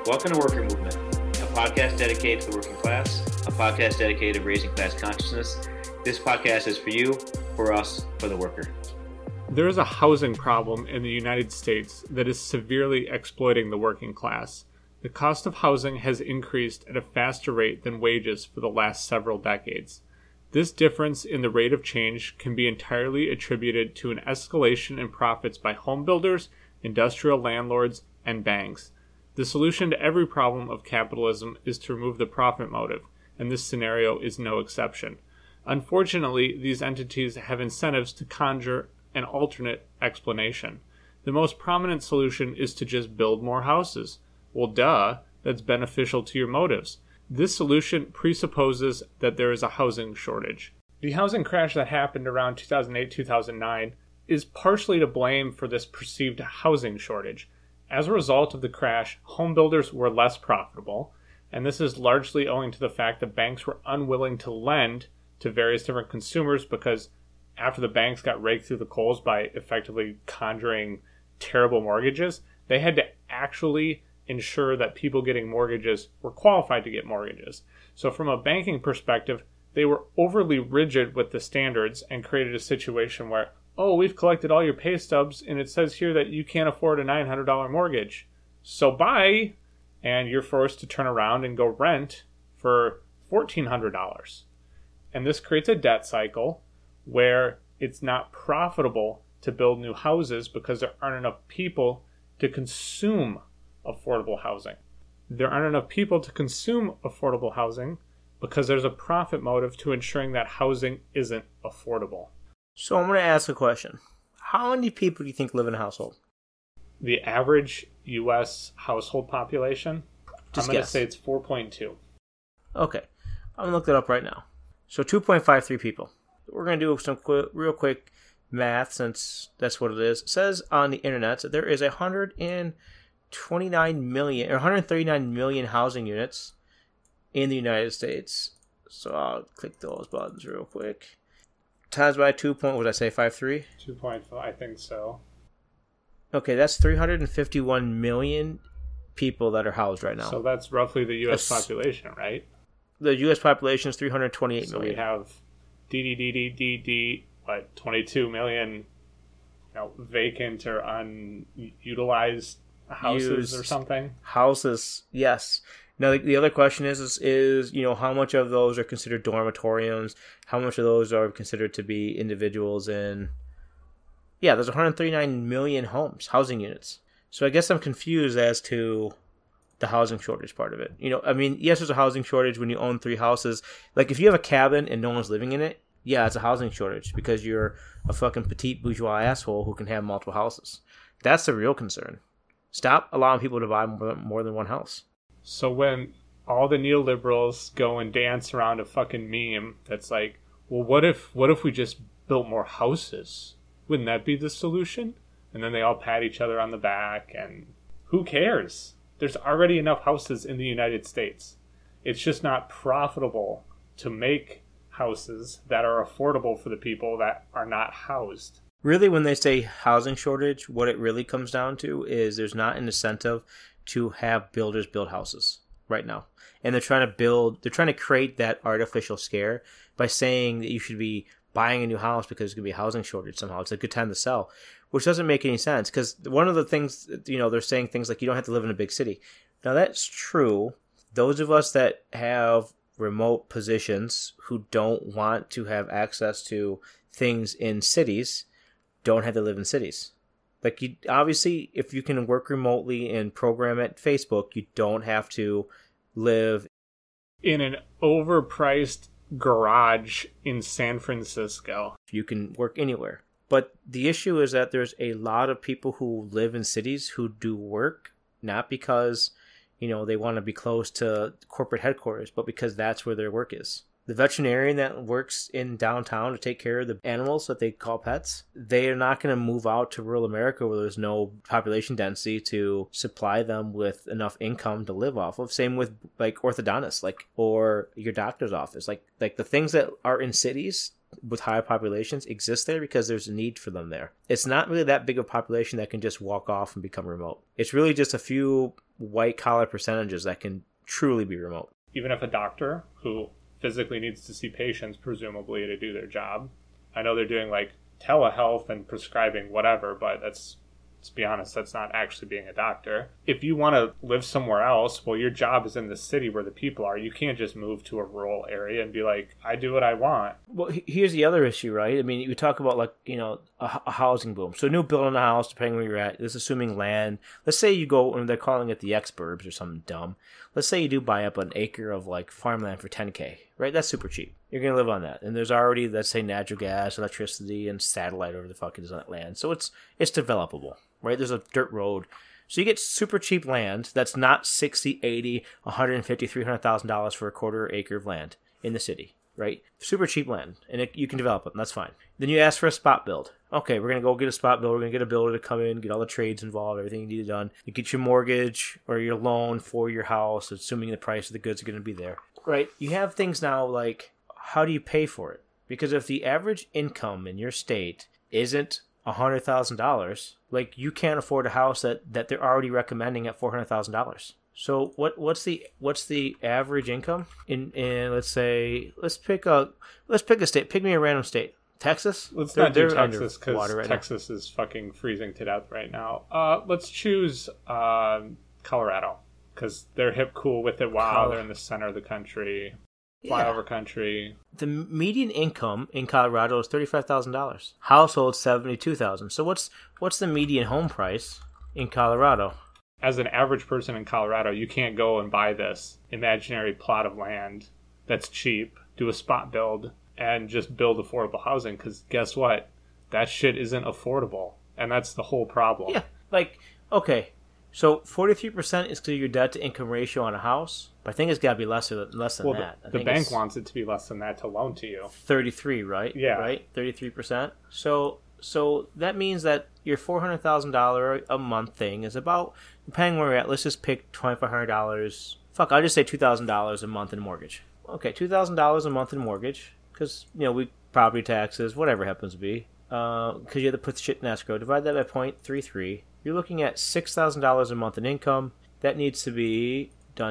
Welcome to Worker Movement, a podcast dedicated to the working class, a podcast dedicated to raising class consciousness. This podcast is for you, for us, for the worker. There is a housing problem in the United States that is severely exploiting the working class. The cost of housing has increased at a faster rate than wages for the last several decades. This difference in the rate of change can be entirely attributed to an escalation in profits by home builders, industrial landlords, and banks. The solution to every problem of capitalism is to remove the profit motive, and this scenario is no exception. Unfortunately, these entities have incentives to conjure an alternate explanation. The most prominent solution is to just build more houses. Well, duh, that's beneficial to your motives. This solution presupposes that there is a housing shortage. The housing crash that happened around 2008-2009 is partially to blame for this perceived housing shortage. As a result of the crash, home builders were less profitable, and this is largely owing to the fact that banks were unwilling to lend to various different consumers because after the banks got raked through the coals by effectively conjuring terrible mortgages, they had to actually ensure that people getting mortgages were qualified to get mortgages. So from a banking perspective, they were overly rigid with the standards and created a situation where, oh, we've collected all your pay stubs and it says here that you can't afford a $900 mortgage. So bye, and you're forced to turn around and go rent for $1,400. And this creates a debt cycle where it's not profitable to build new houses because there aren't enough people to consume affordable housing. There aren't enough people to consume affordable housing because there's a profit motive to ensuring that housing isn't affordable. So I'm going to ask a question. How many people do you think live in a household? The average U.S. household population, Just I'm going to guess. say it's 4.2. Okay. I'm going to look that up right now. So 2.53 people. We're going to do some real quick math since that's what it is. It says on the internet that there is 129 million or 139 million housing units in the United States. So I'll click those buttons real quick. Times by 53? 2.5, I think so. Okay, that's 351 million people that are housed right now. So that's roughly the U.S. That's- population, right? The U.S. population is 328 So million. we have 22 million, vacant or unutilized houses or something. Houses, yes. Now the other question is how much of those are considered dormitoriums? How much of those are considered to be individuals in? Yeah, there's 139 million housing units. So I guess I'm confused as to the housing shortage part of it. Yes, there's a housing shortage when you own 3 houses. Like if you have a cabin and no one's living in it, yeah, it's a housing shortage because you're a fucking petite bourgeois asshole who can have multiple houses. That's the real concern. Stop allowing people to buy more than one house. So when all the neoliberals go and dance around a fucking meme that's like, well, what if we just built more houses? Wouldn't that be the solution? And then they all pat each other on the back, and who cares? There's already enough houses in the United States. It's just not profitable to make houses that are affordable for the people that are not housed. Really, when they say housing shortage, what it really comes down to is there's not an incentive to have builders build houses right now. And they're trying to create that artificial scare by saying that you should be buying a new house because there's going to be a housing shortage somehow. It's a good time to sell, which doesn't make any sense because one of the things, they're saying things like you don't have to live in a big city. Now that's true. Those of us that have remote positions who don't want to have access to things in cities don't have to live in cities. Like, obviously, if you can work remotely and program at Facebook, you don't have to live in an overpriced garage in San Francisco. You can work anywhere. But the issue is that there's a lot of people who live in cities who do work, not because, they want to be close to corporate headquarters, but because that's where their work is. The veterinarian that works in downtown to take care of the animals that they call pets, they are not going to move out to rural America where there's no population density to supply them with enough income to live off of. Same with like orthodontists, or your doctor's office. Like the things that are in cities with high populations exist there because there's a need for them there. It's not really that big of a population that can just walk off and become remote. It's really just a few white collar percentages that can truly be remote. Even if a doctor who physically needs to see patients, presumably to do their job, I know they're doing like telehealth and prescribing whatever, but let's be honest, that's not actually being a doctor. If you want to live somewhere else, well, your job is in the city where the people are. You can't just move to a rural area and be like, I do what I want. Well, here's the other issue, right? I mean, you talk about like, a housing boom. So new building a house, depending where you're at, this is assuming land. Let's say you go, and they're calling it the exurbs or something dumb. Let's say you do buy up an acre of like farmland for $10K, right? That's super cheap. You're going to live on that. And there's already, let's say, natural gas, electricity, and satellite over the fuck is on that land. So it's developable, right? There's a dirt road. So you get super cheap land that's not $60, $80, $150, $300,000 for a quarter acre of land in the city, right? Super cheap land, and you can develop it, and that's fine. Then you ask for a spot build. Okay, we're going to go get a spot build. We're going to get a builder to come in, get all the trades involved, everything you need done. You get your mortgage or your loan for your house, assuming the price of the goods are going to be there, right? You have things now like, how do you pay for it? Because if the average income in your state isn't $100,000, like you can't afford a house that they're already recommending at $400,000. So what's the average income in let's pick a state. Pick me a random state. Texas? Let's not do Texas because Texas is fucking freezing to death right now. Let's choose Colorado because they're hip cool with it. Wow, they're in the center of the country. Flyover country. The median income in Colorado is $35,000. Household $72,000. So what's the median home price in Colorado? As an average person in Colorado, you can't go and buy this imaginary plot of land that's cheap, do a spot build, and just build affordable housing. Because guess what? That shit isn't affordable, and that's the whole problem. Yeah, like okay. So 43% is to your debt to income ratio on a house, but I think it's got to be less than that. The bank wants it to be less than that to loan to you. 33, right? Yeah. Right? 33%. So that means that your $400,000 a month thing is about, depending where you're at, let's just pick $2,500. Fuck, I'll just say $2,000 a month in mortgage. Okay, $2,000 a month in mortgage, because, we property taxes, whatever it happens to be, because you have to put shit in escrow. Divide that by 0.33. You're looking at $6,000 a month in income. That needs to be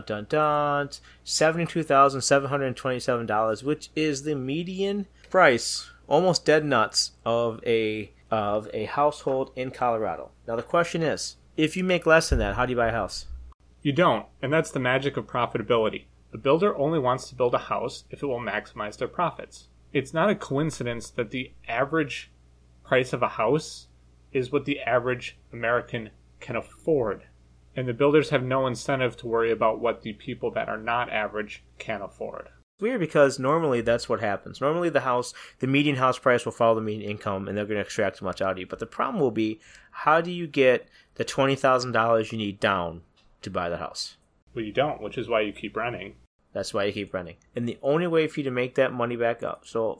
$72,727, which is the median price, almost dead nuts, of a household in Colorado. Now the question is, if you make less than that, how do you buy a house? You don't, and that's the magic of profitability. The builder only wants to build a house if it will maximize their profits. It's not a coincidence that the average price of a house is what the average American can afford. And the builders have no incentive to worry about what the people that are not average can afford. It's weird because normally that's what happens. Normally the median house price will follow the median income and they're going to extract as much out of you. But the problem will be, how do you get the $20,000 you need down to buy the house? Well, you don't, which is why you keep renting. That's why you keep renting. And the only way for you to make that money back up, so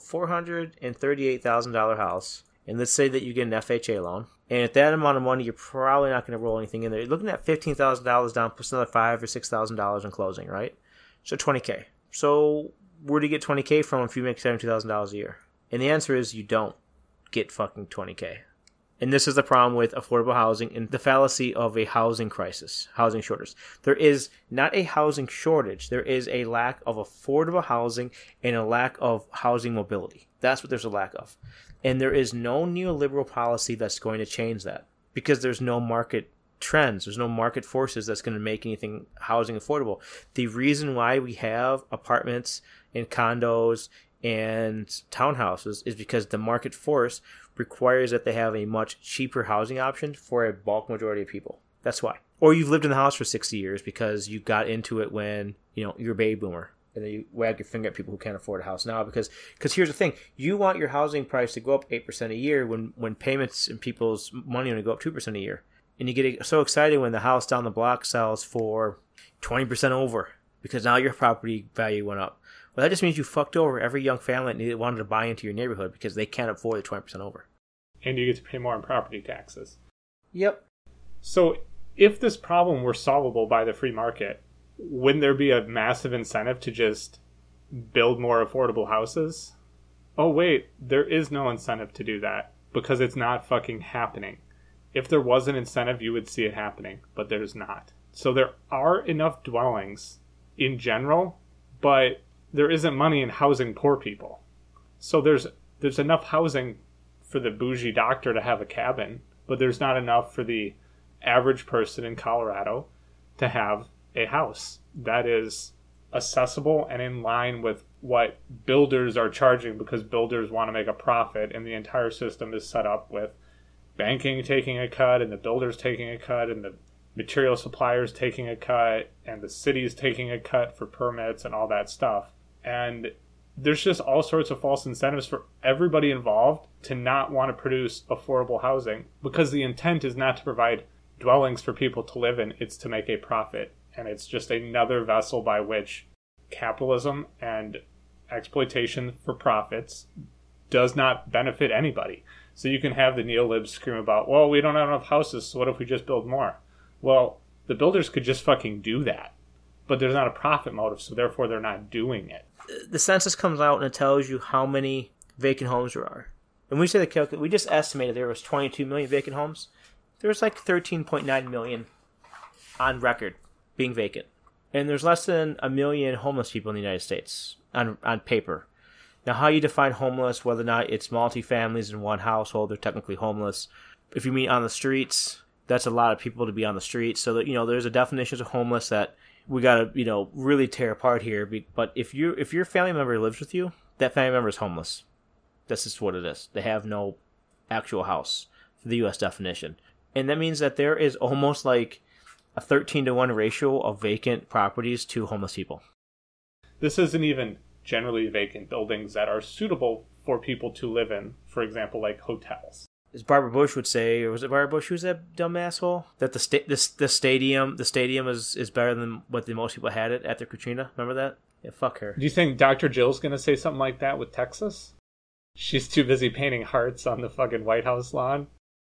$438,000 house, and let's say that you get an FHA loan, and at that amount of money, you're probably not going to roll anything in there. You're looking at $15,000 down plus another $5,000 or $6,000 in closing, right? So $20K. So where do you get $20K from if you make $72,000 a year? And the answer is you don't get fucking $20K. And this is the problem with affordable housing and the fallacy of a housing crisis, housing shortage. There is not a housing shortage. There is a lack of affordable housing and a lack of housing mobility. That's what there's a lack of. And there is no neoliberal policy that's going to change that because there's no market trends. There's no market forces that's going to make anything housing affordable. The reason why we have apartments and condos and townhouses is because the market force requires that they have a much cheaper housing option for a bulk majority of people. That's why. Or you've lived in the house for 60 years because you got into it when, you're a baby boomer. And then you wag your finger at people who can't afford a house now because here's the thing. You want your housing price to go up 8% a year when payments and people's money only go up 2% a year. And you get so excited when the house down the block sells for 20% over because now your property value went up. Well, that just means you fucked over every young family that wanted to buy into your neighborhood because they can't afford the 20% over. And you get to pay more in property taxes. Yep. So if this problem were solvable by the free market, wouldn't there be a massive incentive to just build more affordable houses? Oh, wait, there is no incentive to do that because it's not fucking happening. If there was an incentive, you would see it happening, but there's not. So there are enough dwellings in general, but there isn't money in housing poor people. So there's enough housing for the bougie doctor to have a cabin, but there's not enough for the average person in Colorado to have a house that is accessible and in line with what builders are charging, because builders want to make a profit, and the entire system is set up with banking taking a cut and the builders taking a cut and the material suppliers taking a cut and the cities taking a cut for permits and all that stuff. And there's just all sorts of false incentives for everybody involved to not want to produce affordable housing, because the intent is not to provide dwellings for people to live in, it's to make a profit. And it's just another vessel by which capitalism and exploitation for profits does not benefit anybody. So you can have the neolibs scream about, well, we don't have enough houses, so what if we just build more? Well, the builders could just fucking do that. But there's not a profit motive, so therefore they're not doing it. The census comes out and it tells you how many vacant homes there are. And we say we just estimated there was 22 million vacant homes. There's like 13.9 million on record being vacant. And there's less than 1 million homeless people in the United States on paper. Now, how you define homeless, whether or not it's multi-families in one household, they're technically homeless. If you mean on the streets, that's a lot of people to be on the streets. So that, there's a definition of homeless that we got to, really tear apart here. But if your family member lives with you, that family member is homeless. That's just what it is. They have no actual house for the U.S. definition. And that means that there is almost like a 13-to-1 ratio of vacant properties to homeless people. This isn't even generally vacant buildings that are suitable for people to live in, for example, like hotels. As Barbara Bush would say, or was it Barbara Bush who's that dumb asshole? That the stadium is better than what the most people had it after Katrina. Remember that? Yeah, fuck her. Do you think Dr. Jill's going to say something like that with Texas? She's too busy painting hearts on the fucking White House lawn.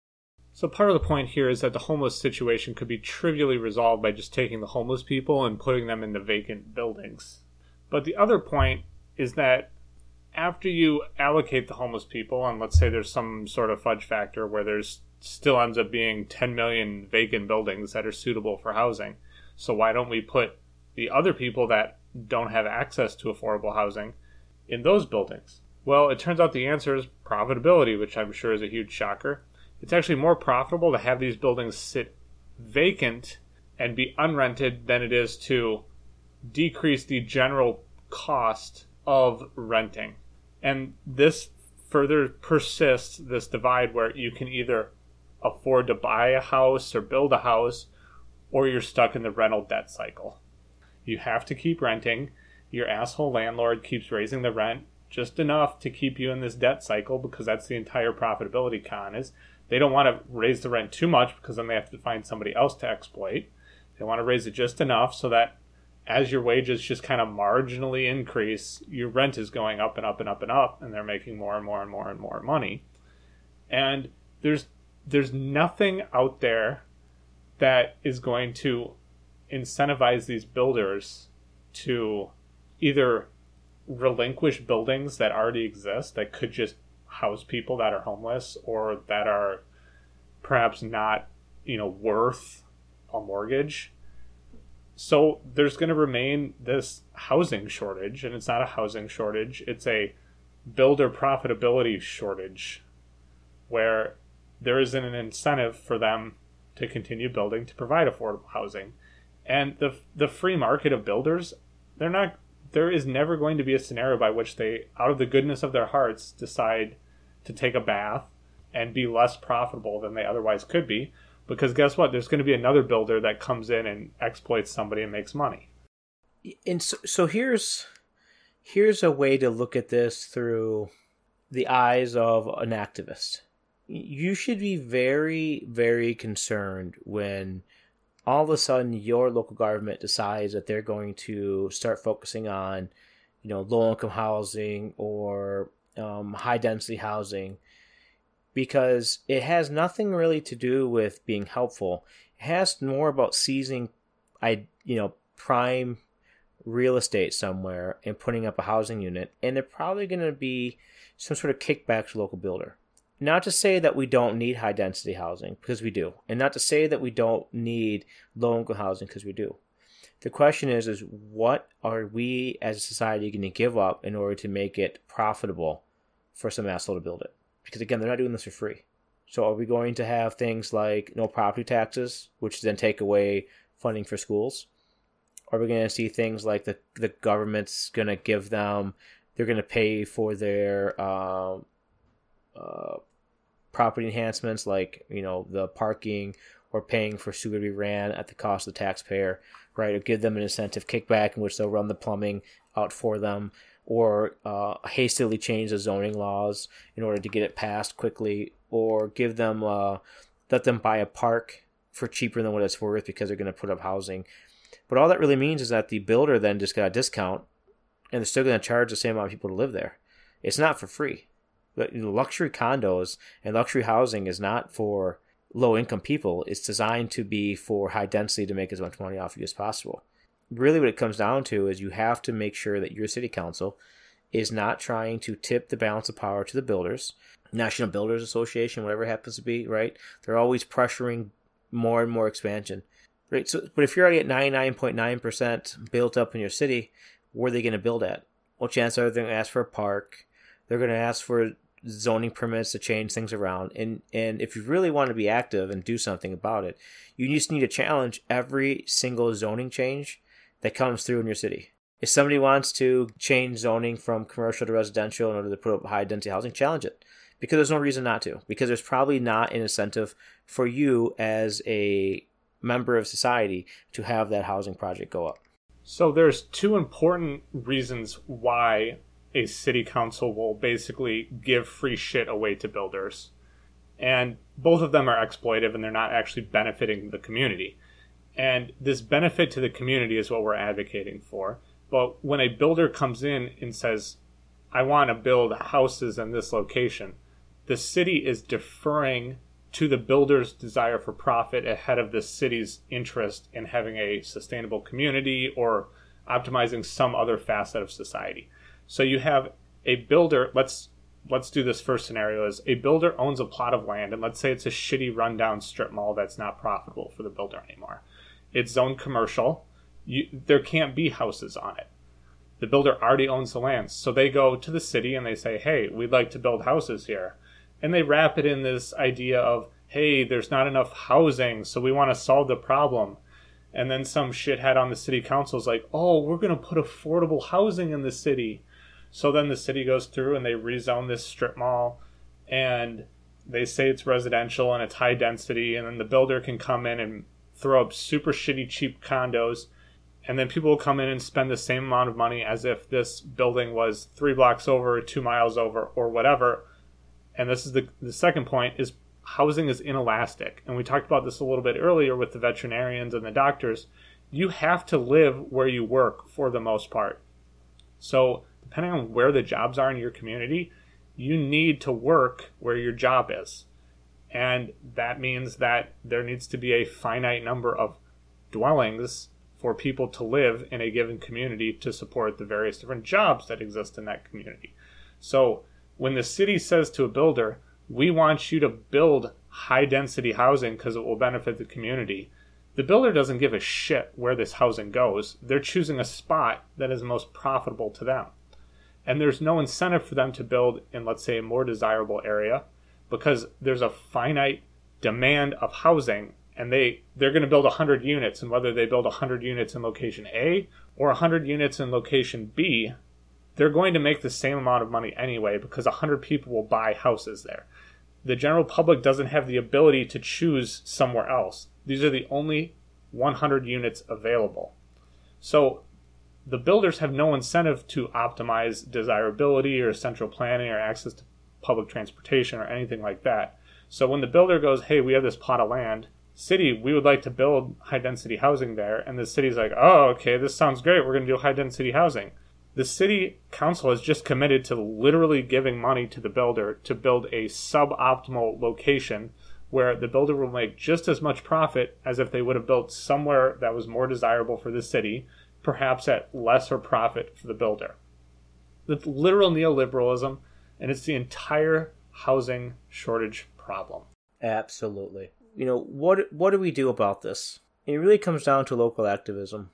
So part of the point here is that the homeless situation could be trivially resolved by just taking the homeless people and putting them in the vacant buildings. But the other point is that after you allocate the homeless people, and let's say there's some sort of fudge factor where there's still ends up being 10 million vacant buildings that are suitable for housing, so why don't we put the other people that don't have access to affordable housing in those buildings? Well, it turns out the answer is profitability, which I'm sure is a huge shocker. It's actually more profitable to have these buildings sit vacant and be unrented than it is to decrease the general cost of renting. And this further persists, this divide where you can either afford to buy a house or build a house, or you're stuck in the rental debt cycle. You have to keep renting. Your asshole landlord keeps raising the rent just enough to keep you in this debt cycle, because that's the entire profitability con. Is they don't want to raise the rent too much because then they have to find somebody else to exploit. They want to raise it just enough so that as your wages just kind of marginally increase, your rent is going up and up and up and up, and they're making more and more and more and more money. And there's nothing out there that is going to incentivize these builders to either relinquish buildings that already exist that could just house people that are homeless or that are perhaps not, worth a mortgage. So there's going to remain this housing shortage, and it's not a housing shortage, it's a builder profitability shortage, where there isn't an incentive for them to continue building to provide affordable housing. And the free market of builders, there is never going to be a scenario by which they, out of the goodness of their hearts, decide to take a bath and be less profitable than they otherwise could be. Because guess what? There's going to be another builder that comes in and exploits somebody and makes money. And so here's a way to look at this through the eyes of an activist. You should be very, very concerned when all of a sudden your local government decides that they're going to start focusing on, low-income housing or high-density housing, because it has nothing really to do with being helpful. It has more about seizing, prime real estate somewhere and putting up a housing unit, and they're probably going to be some sort of kickback to local builder. Not to say that we don't need high density housing, because we do, and not to say that we don't need low income housing, because we do. The question is what are we as a society going to give up in order to make it profitable for some asshole to build it? Because again, they're not doing this for free. So are we going to have things like no property taxes, which then take away funding for schools? Are we going to see things like the government's going to give them, they're going to pay for their property enhancements, like, the parking, or paying for sewer to be ran at the cost of the taxpayer, right? Or give them an incentive kickback in which they'll run the plumbing out for them, or hastily change the zoning laws in order to get it passed quickly, or give them, let them buy a park for cheaper than what it's worth because they're going to put up housing. But all that really means is that the builder then just got a discount, and they're still going to charge the same amount of people to live there. It's not for free. But luxury condos and luxury housing is not for low-income people. It's designed to be for high density to make as much money off you as possible. Really what it comes down to is you have to make sure that your city council is not trying to tip the balance of power to the builders. National Builders Association, whatever it happens to be, right? They're always pressuring more and more expansion. Right? So, but if you're already at 99.9% built up in your city, where are they going to build at? Well, chances are they're going to ask for a park. They're going to ask for zoning permits to change things around. And if you really want to be active and do something about it, you just need to challenge every single zoning change that comes through in your city. If somebody wants to change zoning from commercial to residential in order to put up high density housing, challenge it. Because there's no reason not to. Because there's probably not an incentive for you as a member of society to have that housing project go up. So there's two important reasons why a city council will basically give free shit away to builders. And both of them are exploitive, and they're not actually benefiting the community. And this benefit to the community is what we're advocating for. But when a builder comes in and says, I want to build houses in this location, the city is deferring to the builder's desire for profit ahead of the city's interest in having a sustainable community or optimizing some other facet of society. So you have a builder, let's do this first scenario, is a builder owns a plot of land, and let's say it's a shitty rundown strip mall that's not profitable for the builder anymore. It's zoned commercial. There can't be houses on it. The builder already owns the land. So they go to the city and they say, hey, we'd like to build houses here. And they wrap it in this idea of, hey, there's not enough housing, so we want to solve the problem. And then some shithead on the city council is like, oh, we're going to put affordable housing in the city. So then the city goes through and they rezone this strip mall, and they say it's residential and it's high density, and then the builder can come in and throw up super shitty cheap condos, and then people will come in and spend the same amount of money as if this building was 3 blocks over, 2 miles over, or whatever. And this is the second point, is housing is inelastic. And we talked about this a little bit earlier with the veterinarians and the doctors. You have to live where you work for the most part. So depending on where the jobs are in your community, you need to work where your job is. And that means that there needs to be a finite number of dwellings for people to live in a given community to support the various different jobs that exist in that community. So when the city says to a builder, we want you to build high density housing because it will benefit the community, the builder doesn't give a shit where this housing goes. They're choosing a spot that is most profitable to them. And there's no incentive for them to build in, let's say, a more desirable area, because there's a finite demand of housing, and they're going to build 100 units, and whether they build 100 units in location A or 100 units in location B, they're going to make the same amount of money anyway, because 100 people will buy houses there. The general public doesn't have the ability to choose somewhere else. These are the only 100 units available. So the builders have no incentive to optimize desirability or central planning or access to public transportation or anything like that. So when the builder goes, hey, we have this plot of land, city, we would like to build high density housing there, and the city's like, oh, okay, this sounds great, we're going to do high density housing. The city council has just committed to literally giving money to the builder to build a suboptimal location where the builder will make just as much profit as if they would have built somewhere that was more desirable for the city, perhaps at lesser profit for the builder. It's literal neoliberalism, and it's the entire housing shortage problem. Absolutely. What do we do about this? It really comes down to local activism.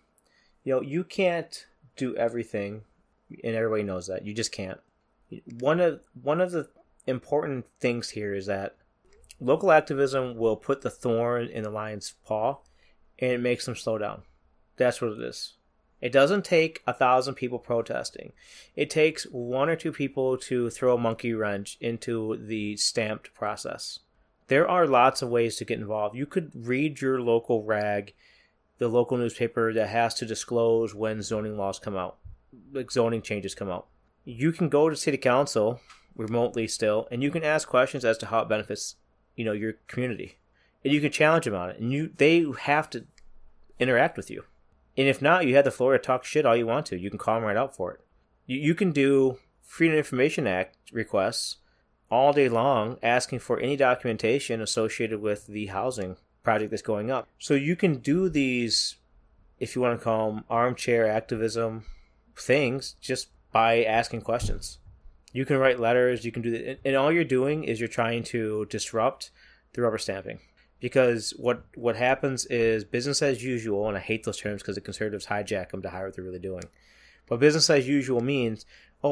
You can't do everything, and everybody knows that. You just can't. One of the important things here is that local activism will put the thorn in the lion's paw, and it makes them slow down. That's what it is. It doesn't take 1,000 people protesting. It takes 1 or 2 people to throw a monkey wrench into the stamped process. There are lots of ways to get involved. You could read your local rag, the local newspaper that has to disclose when zoning laws come out, like zoning changes come out. You can go to city council remotely still, and you can ask questions as to how it benefits, your community. And you can challenge them on it, and they have to interact with you. And if not, you have the floor to talk shit all you want to. You can call them right out for it. You can do Freedom of Information Act requests all day long asking for any documentation associated with the housing project that's going up. So you can do these, if you want to call them armchair activism things, just by asking questions. You can write letters, you can do that, and all you're doing is you're trying to disrupt the rubber stamping. Because what happens is business as usual, and I hate those terms because the conservatives hijack them to hide what they're really doing. But business as usual means,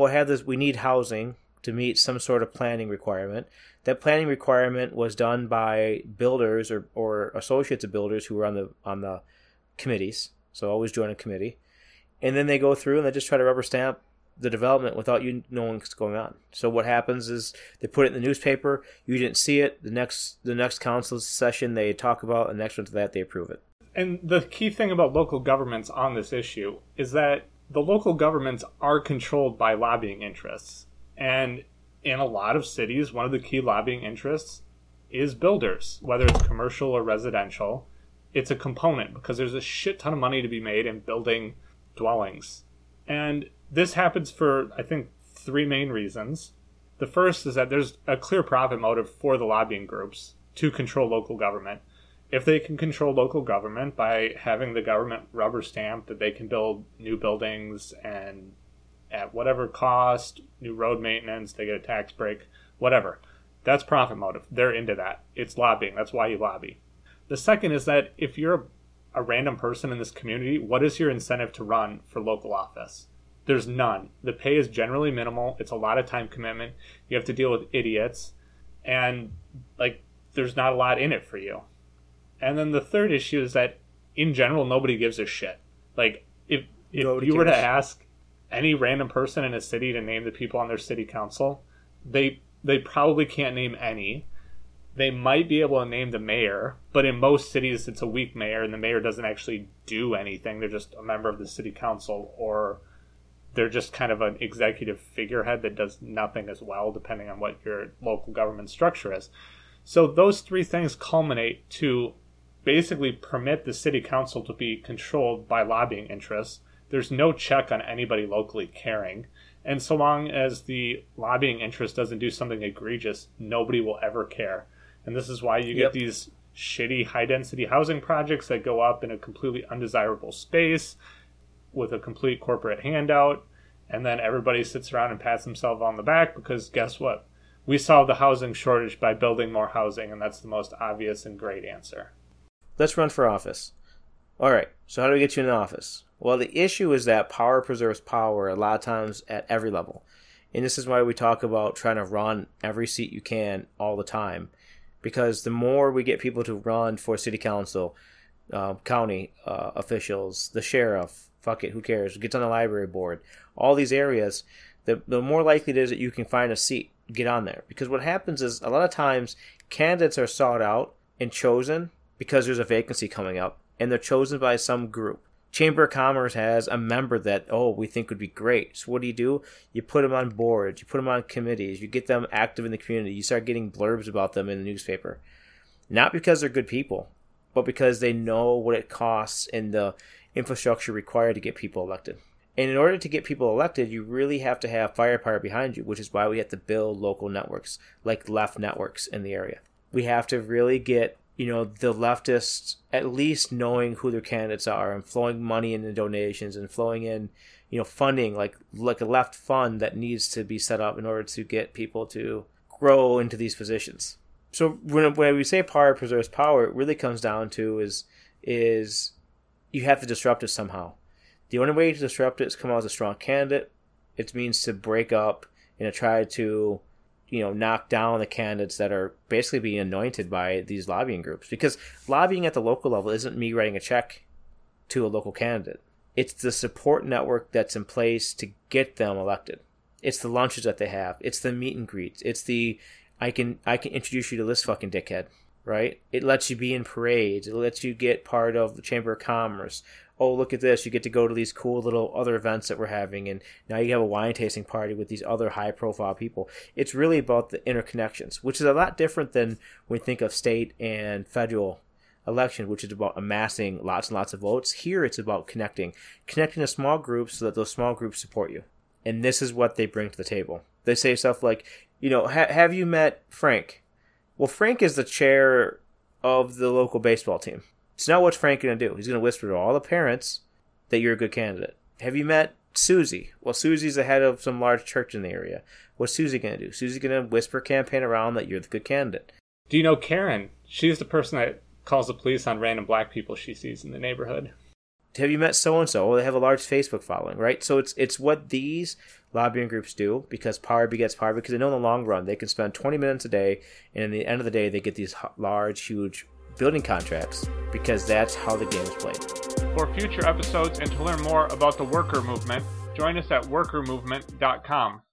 we need housing to meet some sort of planning requirement. That planning requirement was done by builders or associates of builders who were on the committees. So always join a committee. And then they go through and they just try to rubber stamp the development without you knowing what's going on. So what happens is they put it in the newspaper, you didn't see it, the next council session they talk about, and the next one to that they approve it. And the key thing about local governments on this issue is that the local governments are controlled by lobbying interests. And in a lot of cities, one of the key lobbying interests is builders, whether it's commercial or residential. It's a component because there's a shit ton of money to be made in building dwellings. And this happens for, I think, 3 main reasons. The first is that there's a clear profit motive for the lobbying groups to control local government. If they can control local government by having the government rubber stamp that they can build new buildings and at whatever cost, new road maintenance, they get a tax break, whatever. That's profit motive. They're into that. It's lobbying. That's why you lobby. The second is that if you're a random person in this community, what is your incentive to run for local office? There's none. The pay is generally minimal. It's a lot of time commitment. You have to deal with idiots. And, there's not a lot in it for you. And then the third issue is that, in general, nobody gives a shit. If you were to ask any random person in a city to name the people on their city council, they probably can't name any. They might be able to name the mayor, but in most cities it's a weak mayor, and the mayor doesn't actually do anything. They're just a member of the city council, or they're just kind of an executive figurehead that does nothing as well, depending on what your local government structure is. So those 3 things culminate to basically permit the city council to be controlled by lobbying interests. There's no check on anybody locally caring. And so long as the lobbying interest doesn't do something egregious, nobody will ever care. And this is why you get these shitty high-density housing projects that go up in a completely undesirable space with a complete corporate handout, and then everybody sits around and pats themselves on the back because guess what? We solved the housing shortage by building more housing, and that's the most obvious and great answer. Let's run for office. All right, so how do we get you in office? Well, the issue is that power preserves power a lot of times at every level. And this is why we talk about trying to run every seat you can all the time. Because the more we get people to run for city council, county officials, the sheriff, fuck it, who cares, gets on the library board, all these areas, the more likely it is that you can find a seat, get on there. Because what happens is a lot of times candidates are sought out and chosen because there's a vacancy coming up, and they're chosen by some group. Chamber of Commerce has a member that, we think would be great. So what do? You put them on boards, you put them on committees, you get them active in the community, you start getting blurbs about them in the newspaper. Not because they're good people, but because they know what it costs and the infrastructure required to get people elected. And in order to get people elected, you really have to have firepower behind you, which is why we have to build local networks, like left networks in the area. We have to really get the leftists at least knowing who their candidates are and flowing money into donations and flowing in, funding like a left fund that needs to be set up in order to get people to grow into these positions. So when we say power preserves power, it really comes down to is you have to disrupt it somehow. The only way to disrupt it is come out as a strong candidate. It means to break up and to try to, knock down the candidates that are basically being anointed by these lobbying groups. Because lobbying at the local level isn't me writing a check to a local candidate. It's the support network that's in place to get them elected. It's the lunches that they have. It's the meet and greets. It's the I can introduce you to this fucking dickhead, right? It lets you be in parades. It lets you get part of the Chamber of Commerce. Oh, look at this. You get to go to these cool little other events that we're having, and now you have a wine tasting party with these other high-profile people. It's really about the interconnections, which is a lot different than when we think of state and federal election, which is about amassing lots and lots of votes. Here, it's about connecting to small groups so that those small groups support you. And this is what they bring to the table. They say stuff like, have you met Frank? Well, Frank is the chair of the local baseball team. So now what's Frank going to do? He's going to whisper to all the parents that you're a good candidate. Have you met Susie? Well, Susie's the head of some large church in the area. What's Susie going to do? Susie's going to whisper campaign around that you're the good candidate. Do you know Karen? She's the person that calls the police on random black people she sees in the neighborhood. Have you met so-and-so? Well, they have a large Facebook following, right? So it's what these lobbying groups do, because power begets power, because they know in the long run they can spend 20 minutes a day, and in the end of the day they get these large, huge building contracts, because that's how the game is played. For future episodes and to learn more about the worker movement, join us at workermovement.com.